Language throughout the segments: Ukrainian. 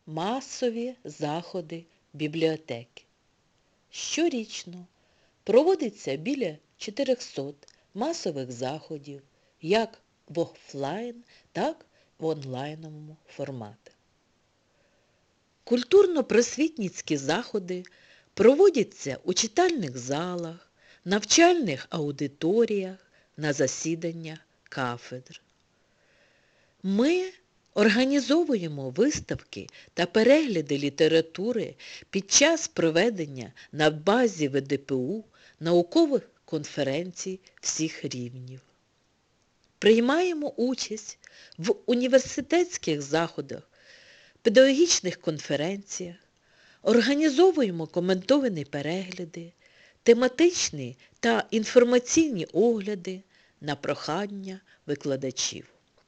масові заходи бібліотеки. Щорічно проводиться біля 400 масових заходів, як в офлайн, так і в онлайновому форматі. Культурно-просвітницькі заходи проводяться у читальних залах, навчальних аудиторіях, на засіданнях кафедр. Ми організовуємо виставки та перегляди літератури під час проведення на базі ВДПУ наукових конференцій всіх рівнів. Приймаємо участь в університетських заходах, педагогічних конференціях, організовуємо коментовані перегляди, тематичні та інформаційні огляди на прохання викладачів.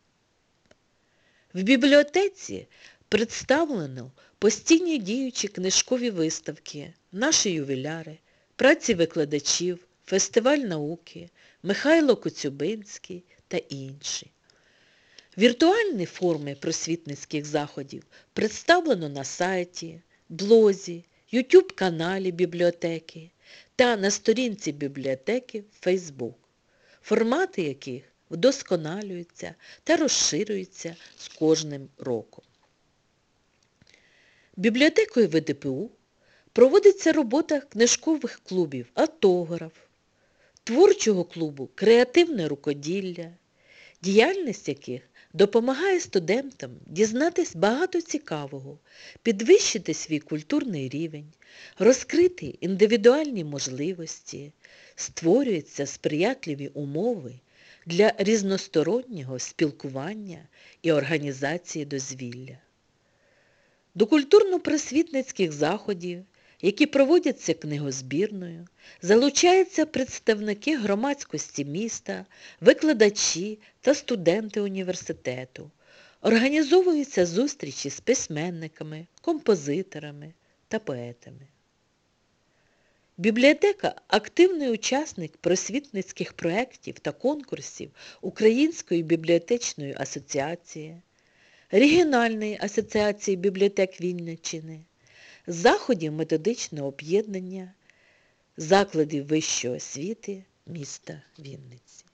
В бібліотеці представлено постійні діючі книжкові виставки, наші ювіляри, праці викладачів, фестиваль науки, Михайло Коцюбинський та інші. Віртуальні форми просвітницьких заходів представлено на сайті, блозі, YouTube-каналі бібліотеки та на сторінці бібліотеки в Facebook, формати яких вдосконалюються та розширюються з кожним роком. Бібліотекою ВДПУ проводиться робота книжкових клубів «Автограф», творчого клубу «Креативне рукоділля», діяльність яких допомагає студентам дізнатись багато цікавого, підвищити свій культурний рівень, розкрити індивідуальні можливості, створюються сприятливі умови для різностороннього спілкування і організації дозвілля. До культурно-просвітницьких заходів, які проводяться книгозбірною, залучаються представники громадськості міста, викладачі та студенти університету, організовуються зустрічі з письменниками, композиторами та поетами. Бібліотека – активний учасник просвітницьких проєктів та конкурсів Української бібліотечної асоціації, Регіональної асоціації бібліотек Вінниччини, заходів методичного об'єднання, закладів вищої освіти міста Вінниці.